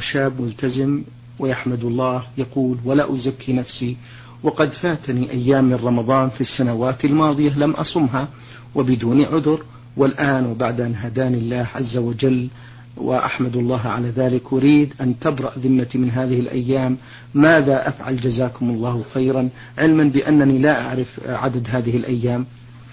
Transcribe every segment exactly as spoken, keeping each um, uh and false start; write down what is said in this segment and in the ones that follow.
شاب ملتزم ويحمد الله، يقول: ولا أزكي نفسي، وقد فاتني أيام من رمضان في السنوات الماضية لم أصمها وبدون عذر، والآن وبعد أن هداني الله عز وجل وأحمد الله على ذلك أريد أن تبرأ ذمتي من هذه الأيام، ماذا أفعل جزاكم الله خيرا، علما بأنني لا أعرف عدد هذه الأيام؟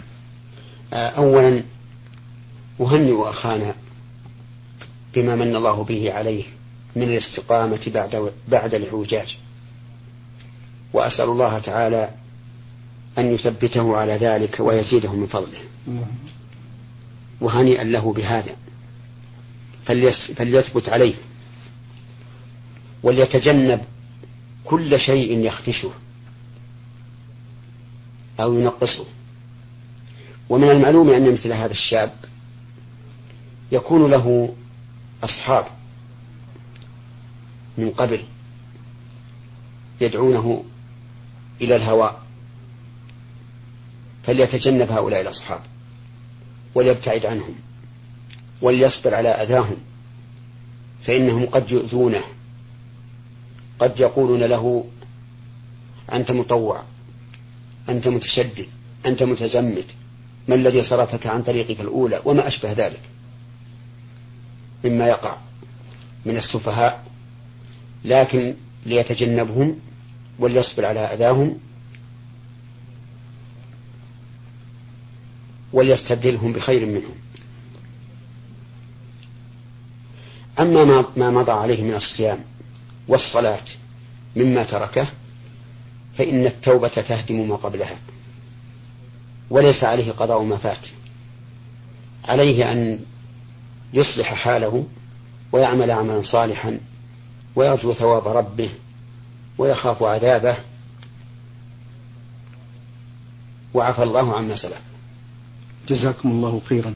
أولا أهنئ أخانا بما من الله به عليه من الاستقامة بعد, بعد الإعوجاج، وأسأل الله تعالى أن يثبته على ذلك ويزيده من فضله، وهنيئا له بهذا، فليثبت عليه وليتجنب كل شيء يخدشه أو ينقصه. ومن المعلوم أن مثل هذا الشاب يكون له أصحاب من قبل يدعونه إلى الهواء، فليتجنب هؤلاء الأصحاب وليبتعد عنهم وليصبر على أذاهم، فإنهم قد يؤذونه، قد يقولون له: أنت مطوع، أنت متشدد، أنت متزمت، ما الذي صرفك عن طريقك الأولى، وما أشبه ذلك مما يقع من السفهاء. لكن ليتجنبهم وليصبر على أذاهم وليستبدلهم بخير منهم. أما ما مضى عليه من الصيام والصلاة مما تركه فإن التوبة تهدم ما قبلها، وليس عليه قضاء ما فات، عليه أن يصلح حاله ويعمل عملا صالحا ويرجو ثواب ربه ويخاف عذابه، وعفى الله عما سلف. جزاكم الله خيرا.